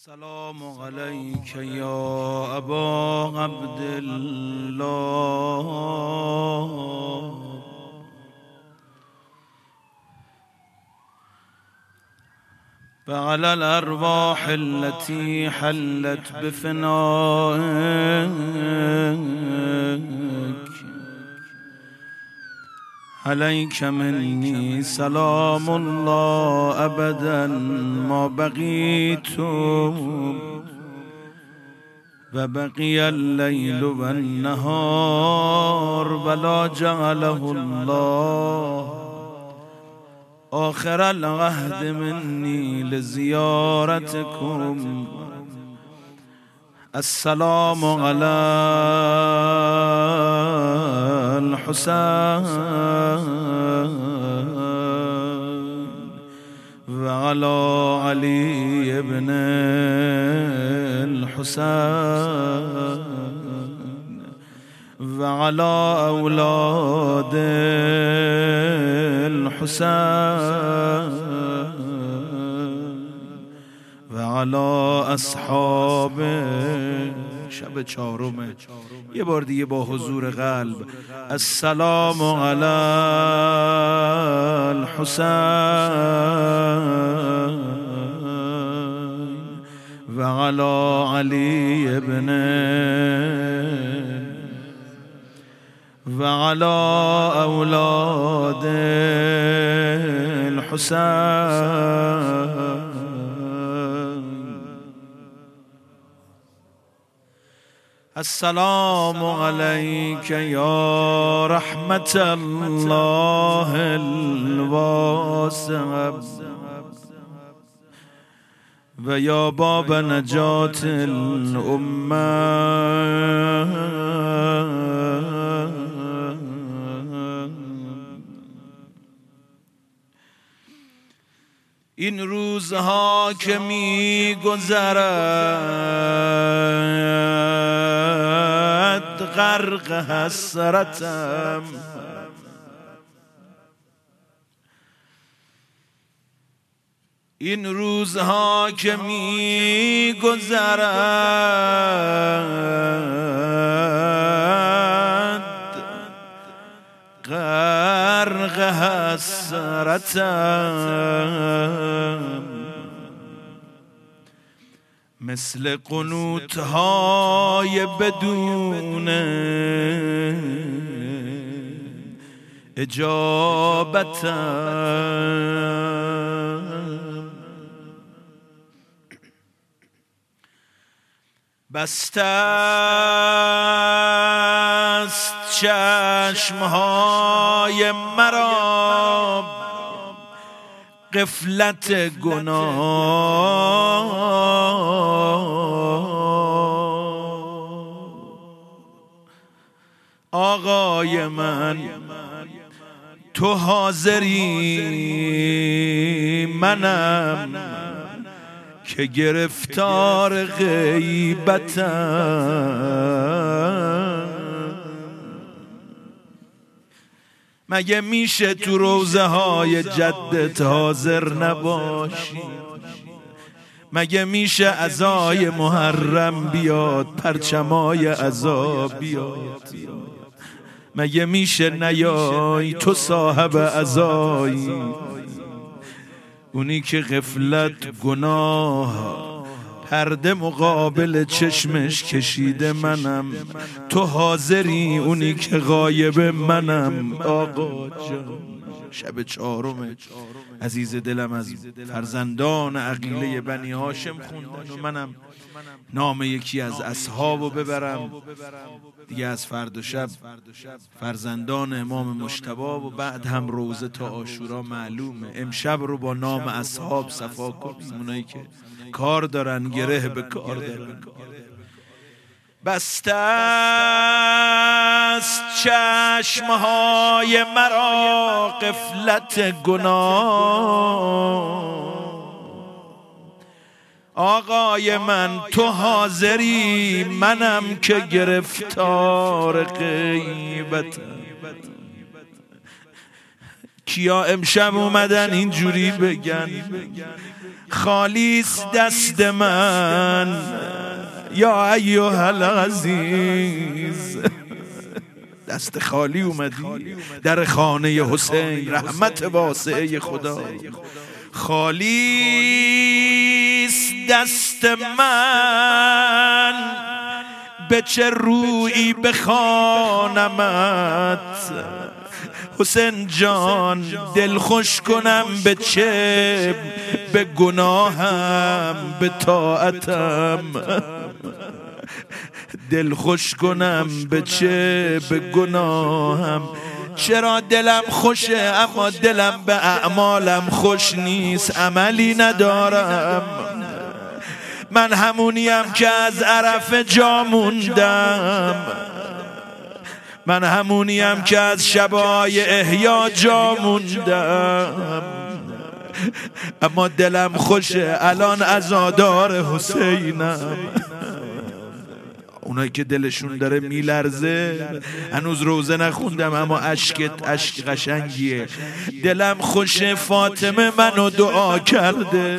السلام عليك يا أبا عبد الله وعلى الأرواح التي حلت بفنائك عليك مني سلام الله أبدا ما بقيت وبقي الليل والنهار ولا جعله الله آخر العهد مني لزيارتكم. السلام على الحسين وعلى علي بن الحسين وعلى أولاد الحسين وعلى أصحاب شب چهارم. یه بار دیگه با حضور قلب السلام علی الحسین وعلى علي بن وعلى أولاد الحسين. السلام عليك يا رحمة الله الواسع ويا باب نجاة الأمة. این روزها که می گذرد غرق حسرتم، این روزها که می گذرد غرق حسرتم، مثل قنوت‌های بدون اجابتم، بسته است چشمهای مرا غفلت گناه. آقای من تو حاضری، منم که گرفتار غیبتم. مگه میشه تو روزه های جدت حاضر نباشی؟ مگه میشه عزای محرم بیاد، پرچمای عزا بیاد؟ مگه میشه نیای تو صاحب عزایی، اونی که غفلت گناه پرده مقابل چشمش کشیده منم، تو حاضری اونی که غایب منم. آقا جان شب چهارم عزیز دلم از فرزندان عقیله بنی هاشم خوندن و منم نام یکی از اصحابو ببرم دیگه. از فردا شب فرزندان امام مجتبی و بعد هم روزه تا عاشورا معلومه. امشب رو با نام اصحاب صفا کنیم، اونایی که کار دارن، گره به کار دارن. بسته است چشمهای مرا غفلت گناه. آقای من تو حاضری، منم که گرفتار غیبتم. کیا امشب اومدن اینجوری بگن خالیس دست من یا ایها العزیز. دست خالی اومدی در خانه حسین، رحمت واسعه خدا. خالیس دست من به چه رویی بخوانمت، حسین جان دل خوش کنم به چه، به گناهم به طاعتم. دل خوش کنم به چه، به گناهم. چرا دلم خوشه اما دلم به اعمالم خوش نیست، عملی ندارم. من همونیم که از عرفه جا موندم، من همونیم که از شبای احیا جا موندم، اما دلم خوشه الان عزادار حسینم. اونایی که دلشون داره میلرزه، هنوز روزه نخوندم اما عشقت عشق قشنگیه. دلم خوشه فاطمه منو دعا کرده.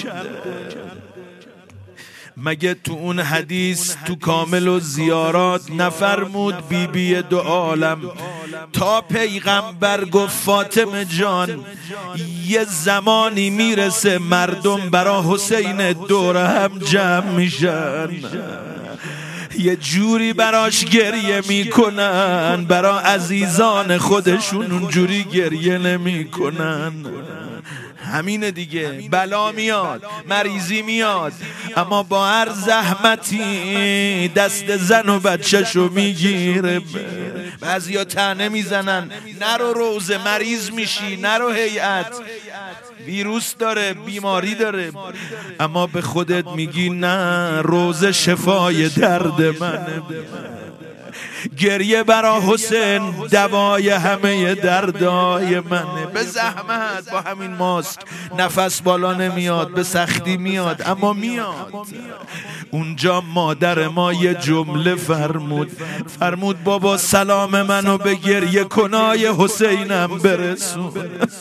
مگه تو اون حدیث تو کامل و زیارات نفرمود بی بی دو عالم تا پیغمبر گفت فاطمه جان یه زمانی میرسه مردم برا حسین دور هم جمع میشن، یه جوری براش گریه میکنن، برا عزیزان خودشون اونجوری گریه نمیکنن. همینه دیگه، بلا میاد، مریضی میاد، اما با هر زحمتی دست زن و بچه‌شو میگیره. بعضیا طعنه میزنن نرو روزه مریض میشی، نرو هیئت ویروس داره بیماری داره، اما به خودت میگی نه روزه شفای درد منه. گریه برا حسین دوای همه دردای منه. به زحمت با همین ماسک نفس بالا نمیاد، به سختی میاد اما میاد. اونجا مادر ما یه جمله فرمود بابا سلام منو به گریه کنای حسینم برسون.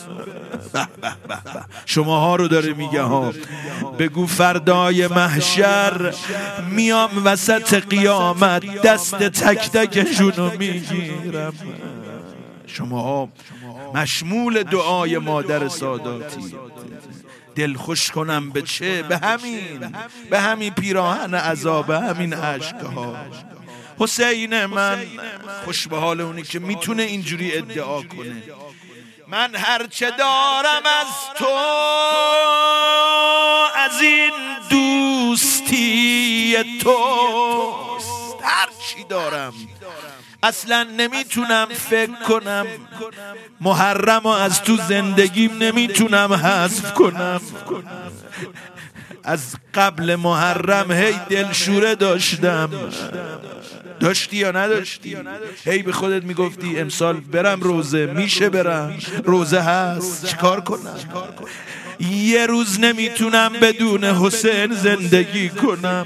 شماها رو داره میگه ها، بگو فردای محشر میام وسط قیامت دست تک تکشونو میگیرم. شماها مشمول دعای مادر ساداتی. دل خوش کنم به چه؟ به همین پیراهن عذاب، به همین عشقها. حسین من خوش به حال اونی که میتونه اینجوری ادعا کنه من هرچه دارم از تو، از این دوستی توست. هرچی دارم اصلا نمیتونم فکر کنم، محرم از تو زندگیم نمیتونم حذف کنم. از قبل محرم هی دلشوره داشتم. داشتی یا نداشتی؟ هی به خودت میگفتی امسال برم روزه، میشه برم روزه هست، چیکار کنم؟ یه روز نمیتونم بدون حسین زندگی کنم.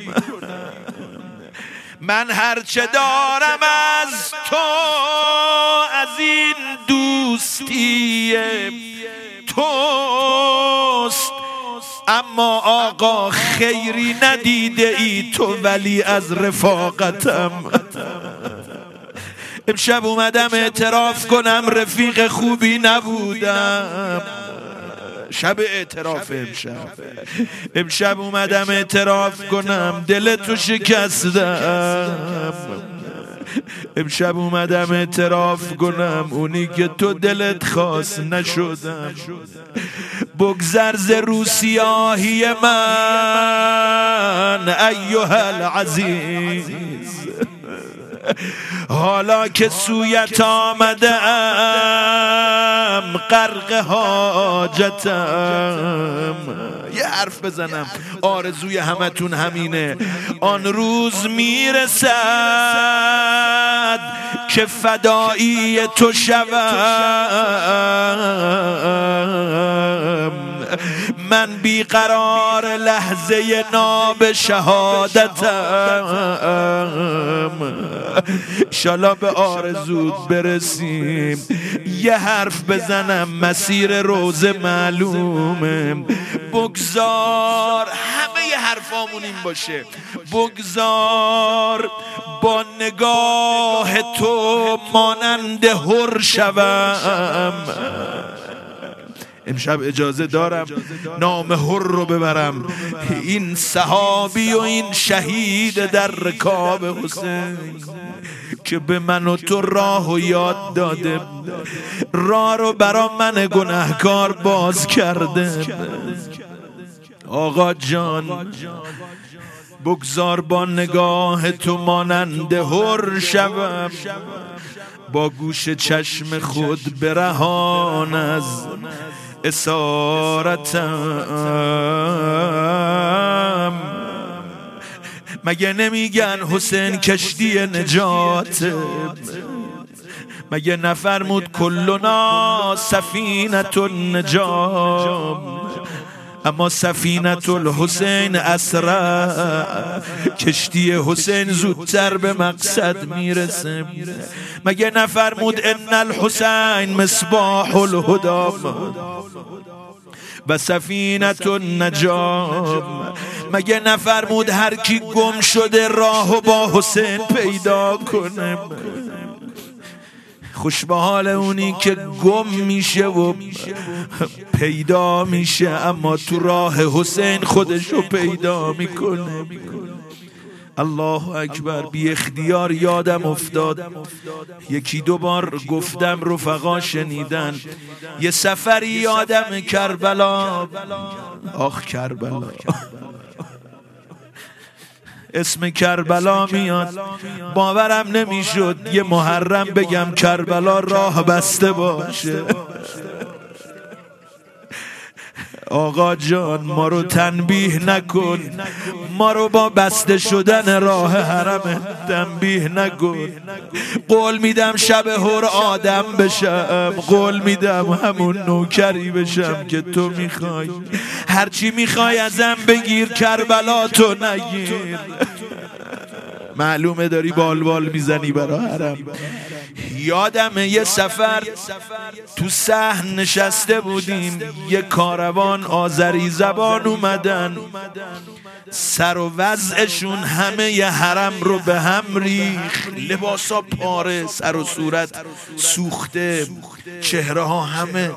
من هرچه دارم از تو، از این دوستی توست، اما آقا خیری ندیده ای تو ولی از رفاقتم. امشب اومدم اعتراف کنم رفیق خوبی نبودم. شب اعتراف امشب اومدم اعتراف کنم دلتو شکستم. امشب اومدم اعتراف کنم اونی که تو دلت خواست نشدم. بگذر ز روسیاهی من ایها العزیز، حالا که سویت آمدم غرق حاجتم. یه حرف بزنم آرزوی همتون همینه، آن روز میرسد که فدایی تو شوم. من بیقرار لحظه ناب شهادتم، انشالله به آرزود برسیم. یه حرف بزنم مسیر روزه معلومه، بگذار همه ی حرفامون این باشه، بگذار با نگاه تو مانند حر شوم. امشب اجازه دارم نام حر رو ببرم، این صحابی و این شهید در رکاب حسین که به من و تو راه و یاد داده، راه رو برا من گناهکار باز کرده. آقا جان بگذار با نگاه تو مانند حر شوم، با گوش چشم خود برهان از اسارتم. مگه نمیگن حسین کشتی نجات؟ مگه نفرمود کلنا سفینة النجات؟ اما سفینة الحسین اسرع، کشتی حسین زودتر به مقصد میرسه. مگه نفرمود ان الحسین مصباح الهدی و سفینة النجات؟ مگه نفرمود هر کی گم شده راهو با حسین پیدا کنه؟ خوش به حال اونی که گم میشه و پیدا میشه، اما تو راه حسین خودشو پیدا میکنه. الله اکبر. بی اختیار یادم افتاد، یکی دو بار گفتم رفقا شنیدن، یه سفری یادم کربلا. آخ کربلا، اسم کربلا میاد، باورم نمیشد یه محرم بگم کربلا راه بسته باشه. آقا جان ما رو تنبیه نکن، ما رو با بسته شدن راه حرم تنبیه نکن. قول میدم شب هر آدم بشم، قول میدم همون نوکری بشم که تو میخوای. هرچی میخوای ازم بگیر، کربلا تو نگیر. معلومه داری بالبال میزنی برا حرم. یادمه یه سفر تو صحن نشسته بودیم، یه کاروان آذری زبان اومدن، سر و وضعشون همه ی حرم رو به هم ریخ، لباسا پاره، سر و صورت سوخته، چهره ها همه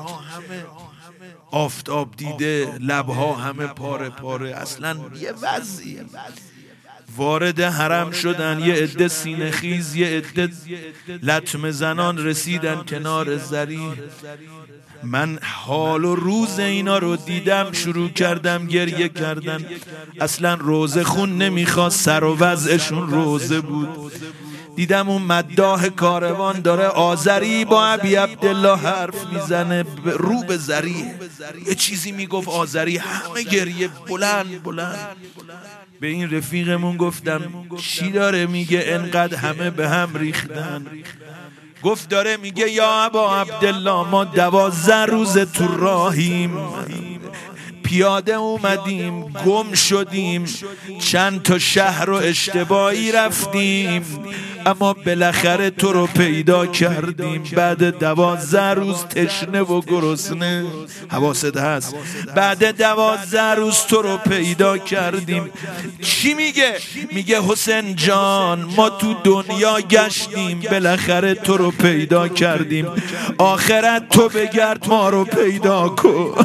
آفتاب دیده، لبها همه پاره پاره، اصلا یه وضعی. وارد حرم شدن، یه عده سینه خیز، یه عده لطمه زنان رسیدن کنار زری. من حال و روز اینا رو دیدم، شروع کردم گریه کردن. اصلا روزه خون نمیخواست، سر و وضعشون روزه بود. دیدم اون مداح کاروان داره آذری با ابی عبدالله حرف میزنه، رو به زری یه چیزی میگفت آذری، همه گریه بلند بلند. به این رفیقمون گفتم چی داره میگه انقدر همه به هم ریختن؟ گفت داره میگه یا ابا عبدالله ما 12 روز تو راهیم، پیاده اومدیم، گم شدیم، چند تا شهر رو اشتباهی رفتیم، اما بالاخره تو رو پیدا کردیم. بعد 12 روز تشنه و گرسنه، حواست هست، بعد 12 روز تو رو پیدا کردیم. چی میگه؟ میگه حسین جان ما تو دنیا گشتیم، بالاخره تو رو پیدا کردیم، آخرت تو بگرد ما رو پیدا کن،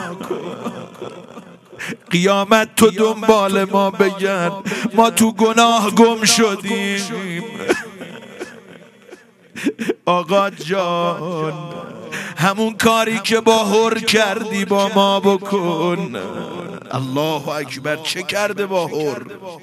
قیامت تو دنبال ما بگرد، ما تو گناه گم شدیم. آقا جان همون کاری که با هر کردی با ما بکن. الله اکبر. چه کرده با هر؟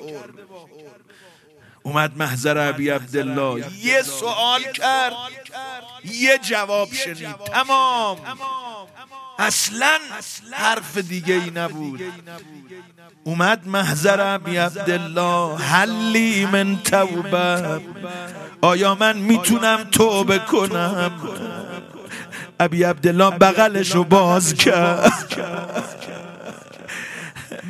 اومد محضر ابی عبدالله، یه سوال کرد، یه جواب شنید، تمام. اصلا حرف دیگه ای نبود. اومد محضر ابی عبدالله، حلی من توبه، آیا من میتونم توبه کنم؟ ابی عبدالله بغلشو باز کرد،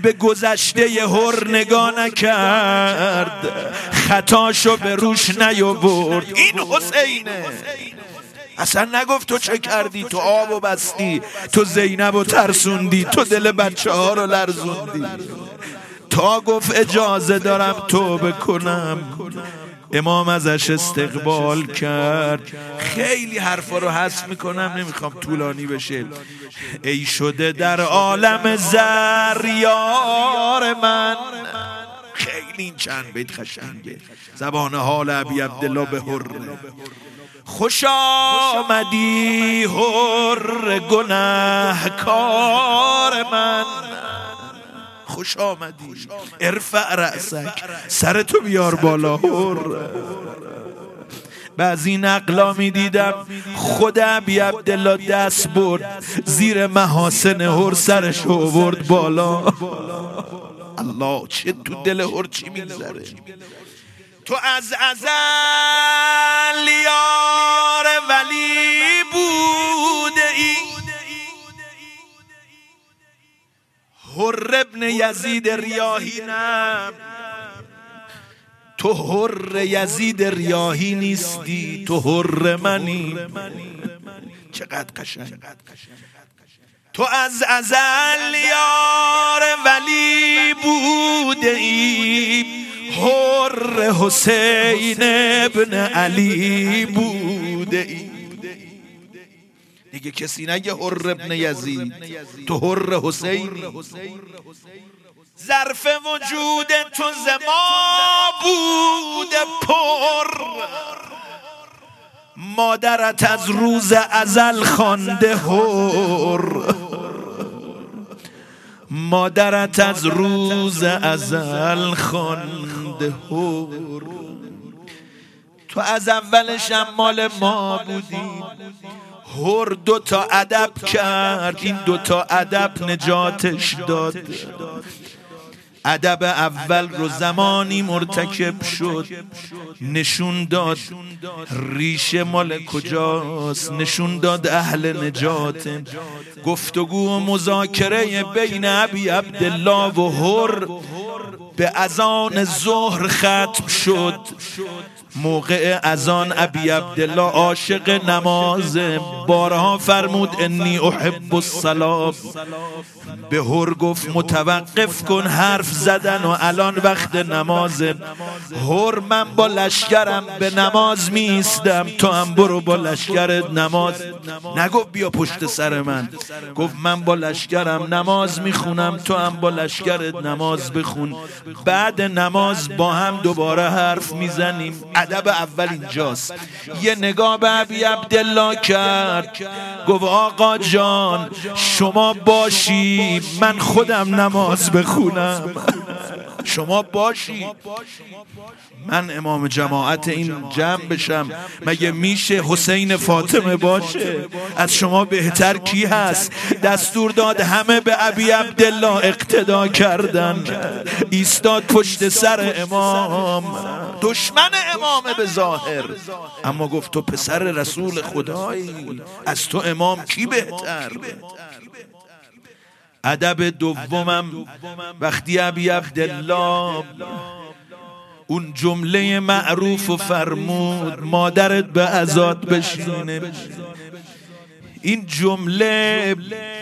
به گذشته هر نگاه نکرد، خطاشو به روش نیاورد. این حسینه. اصلا نگفت تو چه کردی، تو آب و بستی، تو زینب و ترسوندی، تو دل بچه ها رو لرزوندی، تا گفت اجازه دارم توبه کنم. امام ازش استقبال کرد. خیلی حرفا رو حذف میکنم، نمیخوام طولانی بشه. ای شده در عالم زر یار من. خیلی این چند بیت قشنگه، زبان حال ابی عبدالله به هر. خوش آمدی هر گنهکار من، خوش آمدی. ارفع رأسک، سرتو بیار بالا هر. بعضی نقلا می دیدم خود ابی عبدالله دست برد زیر محاسن هر، سرش آورد بالا. الله، چه تو دل هر چی میگذره. تو از ازل یار ولی بوده ای، هر ابن یزید ریاحی. نه، تو هر یزید ریاحی نیستی، تو هر منی. چقدر قشنگ. تو از ازل یار ولی بوده ای، هر حسین ابن علی بوده ای. دیگه کسی نگه هر ابن یزید، تو هر حسین. ظرف وجود تو زما بوده پر، مادرت از روز ازل خوانده هر، مادرت از روز ازل خوانده هر. تو از اولش هم مال ما بودی. هر دوتا ادب کرد، این دوتا ادب نجاتش داد. ادب اول رو زمانی مرتکب شد، نشون داد ریشه مال کجاست، نشون داد اهل نجات. گفتگو و مذاکره بین ابی عبدالله و هر به اذان ظهر ختم شد. موقع اذان ابی عبدالله عاشق نماز، بارها فرمود انی احب الصلاة. به هر گفت متوقف کن حرف زدن و الان وقت نماز. هر من با لشکرم به نماز می ایستم، تو هم برو با لشکرت نماز. نگفت بیا پشت سر من، گفت من با لشکرم نماز میخونم، تو هم با لشکرت نماز بخون. بعد نماز با هم دوباره حرف میزنیم. ادب اول اینجاست. یه نگاه به ابی عبدالله کرد، گفت آقا جان شما باشی من خودم نماز بخونم، شما باشی من امام جماعت این جمع بشم. مگه میشه حسین فاطمه باشه؟ از شما بهتر کی هست؟ دستور داد همه به ابی عبدالله اقتدا کردن. ایستاد پشت سر امام، دشمن امامه به ظاهر، اما گفت تو پسر رسول خدایی، از تو امام کی بهتر؟ ادب دومم وقتی ابی عبدالله اون جمله معروف و فرمود مادرت به عزات بشینه، این جمله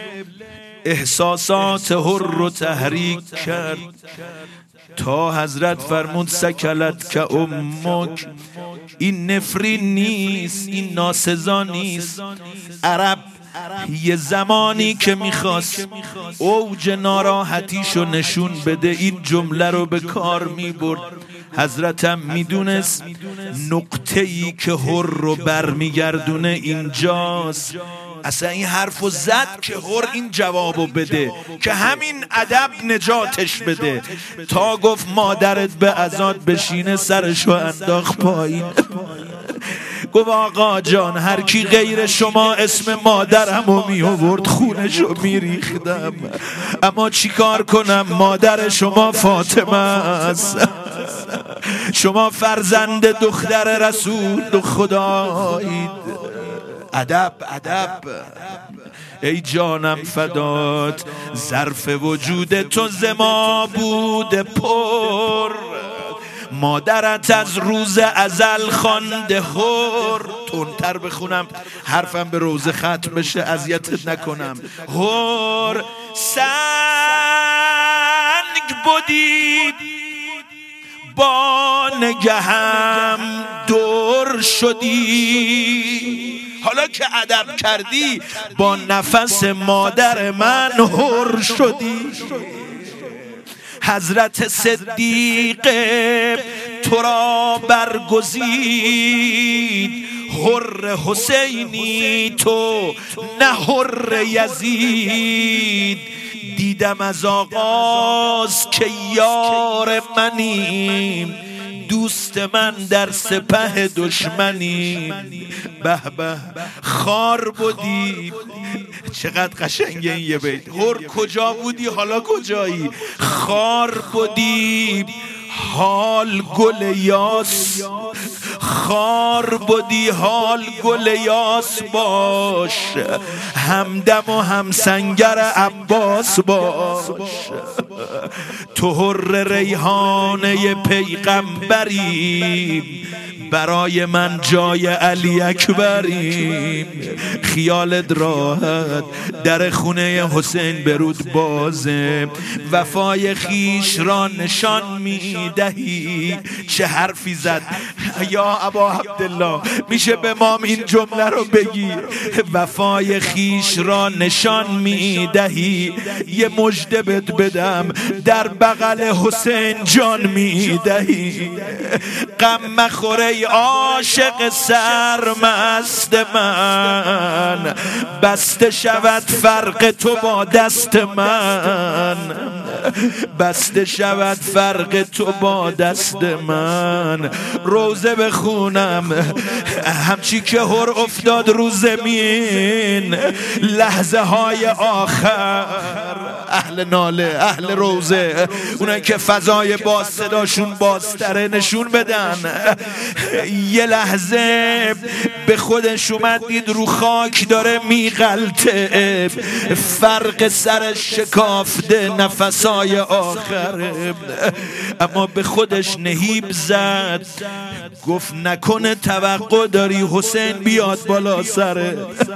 احساسات هر رو تحریک کرد تا حضرت فرمود سکلت که امک. این نفرین نیست، این ناسزا نیست. عرب یه زمانی که میخواست اوج ناراحتیشو نشون بده این جمله رو به کار میبرد. حضرتم میدونست نقطه‌ای که هر رو برمیگردونه اینجاست. اصلا این حرفو زد که هر این جوابو بده که همین ادب نجاتش بده. تا گفت مادرت به عزات بشینه سرشو انداخت پایین. گفت آقا جان هر کی غیر شما اسم مادرمو می آورد خونشو می ریختم، اما چیکار کنم مادر شما فاطمه است، شما فرزند دختر رسول خدایید. ادب ادب. ای جانم فدات، ظرف وجود تو ز ما بوده پر، مادرت از روز ازل خوانده هر. تندتر بخونم حرفم به روزه ختم بشه اذیتت نکنم. هر سنگ بودی با نگهم دور شدی، حالا که ادب کردی با نفس مادر من هر شدی. حضرت صدیق تو را برگزید، حر حسینی تو نه حر یزید. دیدم از آغاز که یار منیم، دوست من در سپه دشمنیم. به به خار بودی. چقدر قشنگه این یه بیت. هر کجا بودی حالا کجایی؟ خار بودی حال گل یاس، خار بودی حال گل یاس باش، همدم و همسنگر عباس باش. تو حر ریحانه پیغمبری، برای من جای علی اکبری. خیالت راحت در خونه حسین برود بازه، وفای خیش را نشان میدهی. چه حرفی زد یا ابا عبدالله، میشه به ما این جمله رو بگی؟ وفای خیش را نشان میدهی، یه مژده بهت بدم در بغل حسین جان میدهی. غم مخوره عاشق سرمست من، بسته شود فرق تو با دست من، بسته شود فرق تو با دست من. روزه بخونم همچی که هر افتاد رو زمین، لحظه های آخر اهل ناله، اهل روزه، اونایی که فضای باز صداشون بازتره نشون بدن. یه لحظه به خودش اومد، دید رو خاک داره میغلطه، فرق سرش شکافته نفسای آخره. اما به خودش نهیب زد، گفت نکنه توقع داری حسین بیاد بالا سره.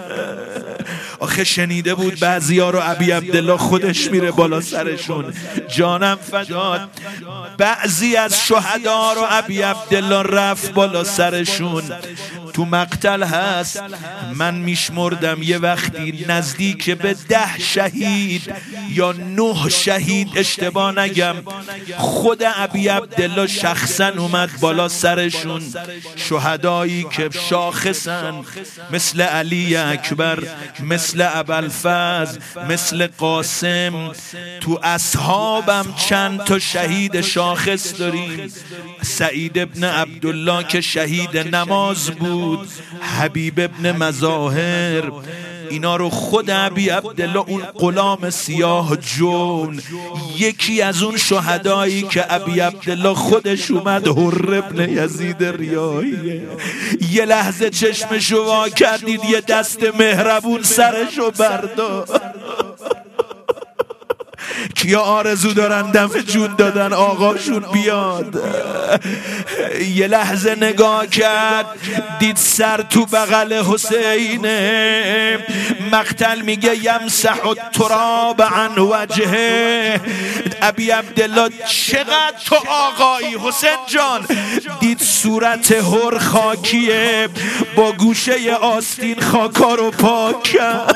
آخه شنیده بود بعضیا رو ابی عبدالله خودش میره بالا سرشون. جانم فدات، بعضی از شهدا رو ابی عبدالله رفت بالا سرشون. تو مقتل هست من میشمردم یه وقتی نزدیک به 10 شهید یا 9 شهید، اشتباه نگم، خود ابی عبدالله شخصا اومد بالا سرشون. شهدایی که شاخصن، مثل علی اکبر، مثل ابوالفضل، مثل قاسم. تو اصحابم چند تا شهید شاخص داریم. سعید ابن عبدالله که شهید نماز بود، حبیب ابن مظاهر، اینا رو خود ابی عبدالله اون غلام سیاه جون، یکی از اون شهدایی که ابی عبدالله خودش اومد، حر ابن یزید ریایی، یه لحظه چشمشو وا کردید، یه دست مهربون سرشو برداشت. کیا آرزو دارن دم جون دادن آقاشون بیاد؟ یه لحظه نگاه کرد، دید سر تو بغل حسینه. مقتل میگه یمسح التراب عن وجهه. ابی عبدالله چقدر تو آقایی حسین جان. دید صورت هر خاکیه، با گوشه آستین خاکا رو پاک کرد.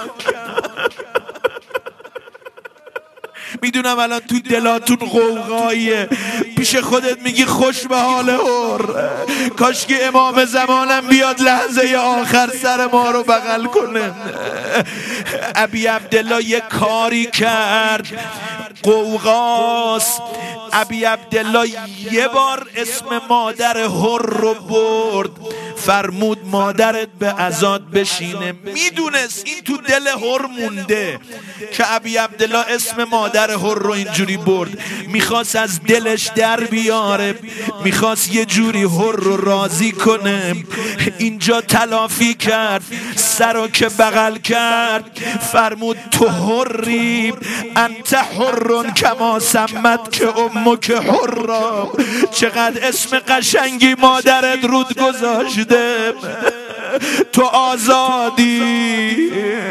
میدونم الان تو دلاتون غوغاییه، پیش خودت میگی خوش به حال هر، کاش که امام زمانم بیاد لحظه آخر سر ما رو بغل کنه. ابی عبدالله یه کاری کرد، قوقاست. ابی عبدالله یه بار اسم مادر هر رو برد، فرمود مادرت به عزاد بشینه. میدونست این تو دل هر مونده که ابی عبدالله اسم مادر هر رو اینجوری برد، میخواست از دلش در بیاره، میخواست یه جوری هر رو راضی کنه. اینجا تلافی کرد، سر رو که بغل کرد فرمود تو حری انت حر کما سمت که امک حرا. چقدر اسم قشنگی مادرت رود گذاشته، تو آزادی.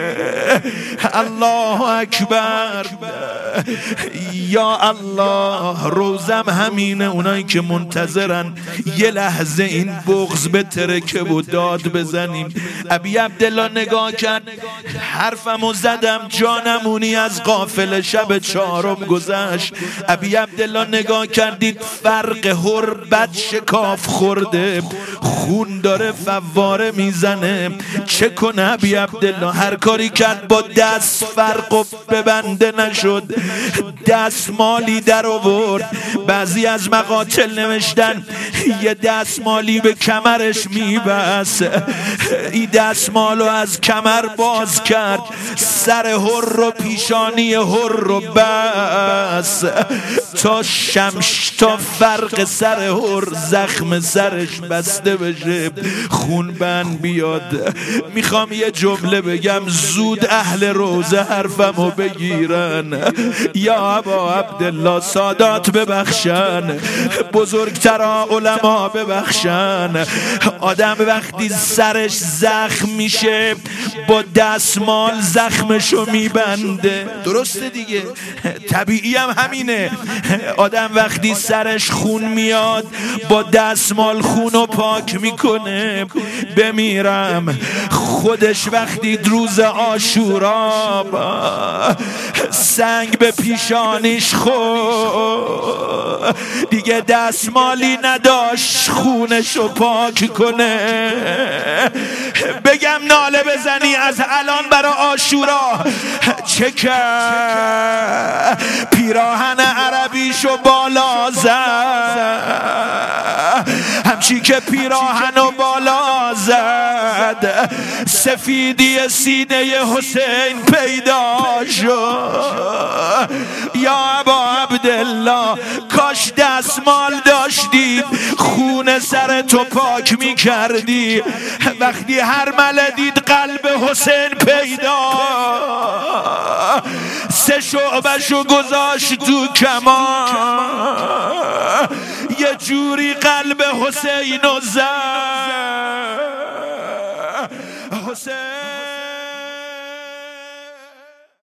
الله اکبر. یا الله، روزم همینه. اونایی که منتظرن یه لحظه این بغض بترکه و داد بزنیم. ابی عبدالله نگاه کرد، حرفمو زدم جانمونی از قافله شب 4 گذشت. ابی عبدالله نگاه کردید فرق حر بد شکاف خورده، خون داره فواره میزنه. چه کنه ابی عبدالله؟ هر کاری کرد با دست فرقو ببنده نشد، دستمالی در آورد. بعضی از مقاتل نوشتن یه دستمالی به کمرش میبست، این دستمالو از کمر باز کرد، سر حر رو پیشانی حر رو بس تا فرق سر حر زخم سرش بسته بشه، خون بند بیاد. میخوام یه جمله بگم، زود اهل روزه حرفمو بگیرن. یا ابا عبدالله، سادات ببخشن، بزرگترا علما ببخشن. آدم وقتی سرش زخم میشه با دستمال زخمشو میبنده، درسته دیگه؟ طبیعی هم همینه. آدم وقتی سرش خون میاد با دستمال خونو پاک میکنه. بمیرم خودش وقتی روز عاشورا سنگ به پیشانیش خورد، دیگه دستمالی نداشت خونشو پاک کنه. بگم ناله بزنی از الان برا عاشورا چه کرد؟ پیراهن عربیشو بالا زد، همچی که پیراهنو بالا زد سفیدی سینه حسین پیدا شد. یا ابا عبدالله، کاش دستمال داشتی خون سر تو پاک می کردی. وقتی هر ملدید قلب حسین پیدا، 3 شعبشو گذاشت تو کمان، یه جوری قلب حسینو زد. حسین